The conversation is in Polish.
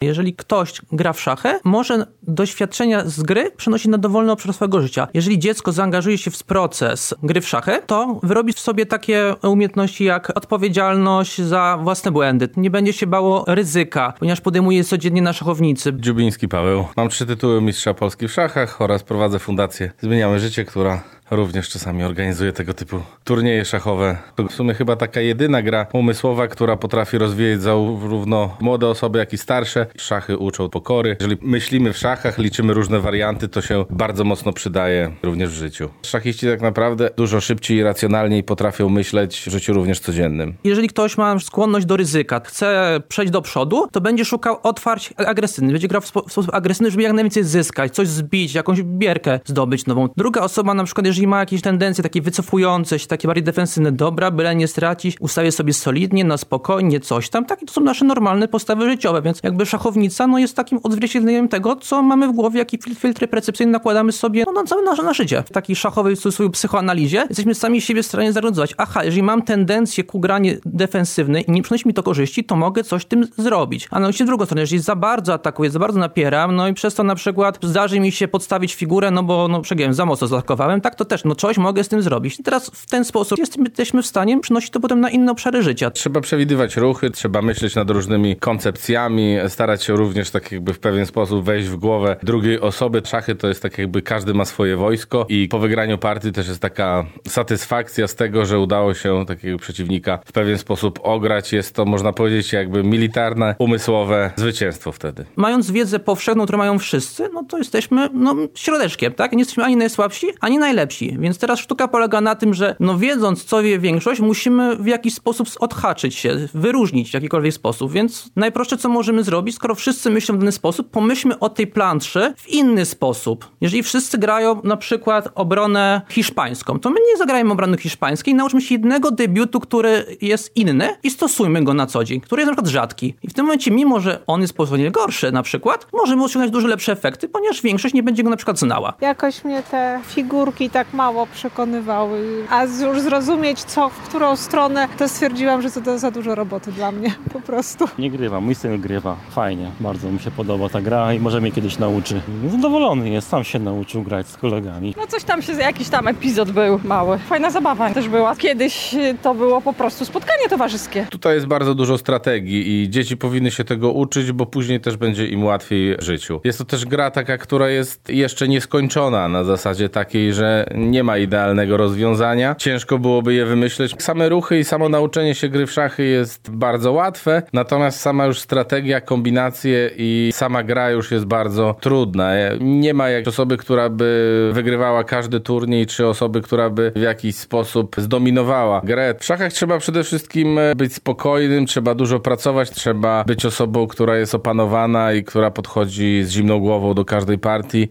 Jeżeli ktoś gra w szachy, może doświadczenia z gry przenosić na dowolny obszar swojego życia. Jeżeli dziecko zaangażuje się w proces gry w szachy, to wyrobi w sobie takie umiejętności jak odpowiedzialność za własne błędy. Nie będzie się bało ryzyka, ponieważ podejmuje je codziennie na szachownicy. Dziubiński Paweł. Mam 3 tytuły mistrza Polski w szachach oraz prowadzę fundację Zmieniamy Życie, która również czasami organizuje tego typu turnieje szachowe. To w sumie chyba taka jedyna gra umysłowa, która potrafi rozwijać zarówno młode osoby, jak i starsze. Szachy uczą pokory. Jeżeli myślimy w szachach, liczymy różne warianty, to się bardzo mocno przydaje również w życiu. Szachiści tak naprawdę dużo szybciej i racjonalniej potrafią myśleć w życiu również codziennym. Jeżeli ktoś ma skłonność do ryzyka, chce przejść do przodu, to będzie szukał otwarć agresywnych. Będzie grał w sposób agresywny, żeby jak najwięcej zyskać, coś zbić, jakąś bierkę zdobyć nową. Druga osoba na przykład, jeżeli ma jakieś tendencje takie wycofujące się, takie bardziej defensywne, dobra, byle nie stracić, ustawię sobie solidnie, na spokojnie, coś tam. Takie to są nasze normalne postawy życiowe, więc jakby szachownica jest takim odzwierciedleniem tego, co mamy w głowie, jakie filtry percepcyjne nakładamy sobie na całe nasze życie. W takiej szachowej swojej psychoanalizie jesteśmy sami siebie w stanie zarządzać. Aha, jeżeli mam tendencję ku granie defensywnej i nie przynosi mi to korzyści, to mogę coś tym zrobić. A w drugą stronę, jeżeli za bardzo atakuję, za bardzo napieram, i przez to na przykład zdarzy mi się podstawić figurę, bo przegiąłem, za mocno zaatakowałem, tak to też, coś mogę z tym zrobić. I teraz w ten sposób jesteśmy w stanie przynosić to potem na inne obszary życia. Trzeba przewidywać ruchy, trzeba myśleć nad różnymi koncepcjami, starać się również tak jakby w pewien sposób wejść w głowę drugiej osoby. Szachy to jest tak jakby każdy ma swoje wojsko i po wygraniu partii też jest taka satysfakcja z tego, że udało się takiego przeciwnika w pewien sposób ograć. Jest to, można powiedzieć, jakby militarne, umysłowe zwycięstwo wtedy. Mając wiedzę powszechną, którą mają wszyscy, to jesteśmy środeczkiem, tak? Nie jesteśmy ani najsłabsi, ani najlepsi. Więc teraz sztuka polega na tym, że wiedząc, co wie większość, musimy w jakiś sposób odhaczyć się, wyróżnić w jakikolwiek sposób. Więc najprostsze, co możemy zrobić, skoro wszyscy myślą w ten sposób, pomyślmy o tej planszy w inny sposób. Jeżeli wszyscy grają na przykład obronę hiszpańską, to my nie zagrajmy obrony hiszpańskiej, nauczmy się jednego debiutu, który jest inny i stosujmy go na co dzień, który jest na przykład rzadki. I w tym momencie, mimo że on jest pozornie gorszy na przykład, możemy osiągnąć dużo lepsze efekty, ponieważ większość nie będzie go na przykład znała. Jakoś mnie te figurki tak mało przekonywały, a już zrozumieć w którą stronę, to stwierdziłam, że to za dużo roboty dla mnie, po prostu. Nie grywam, mój syn grywa, fajnie, bardzo mi się podoba ta gra i może mnie kiedyś nauczy. Zadowolony jest, sam się nauczył grać z kolegami. Coś tam jakiś tam epizod był mały. Fajna zabawa też była. Kiedyś to było po prostu spotkanie towarzyskie. Tutaj jest bardzo dużo strategii i dzieci powinny się tego uczyć, bo później też będzie im łatwiej w życiu. Jest to też gra taka, która jest jeszcze nieskończona na zasadzie takiej, że nie ma idealnego rozwiązania. Ciężko byłoby je wymyśleć. Same ruchy i samo nauczenie się gry w szachy jest bardzo łatwe, natomiast sama już strategia, kombinacje i sama gra już jest bardzo trudna. Nie ma jak osoby, która by wygrywała każdy turniej, czy osoby, która by w jakiś sposób zdominowała grę. W szachach trzeba przede wszystkim być spokojnym, trzeba dużo pracować, trzeba być osobą, która jest opanowana i która podchodzi z zimną głową do każdej partii.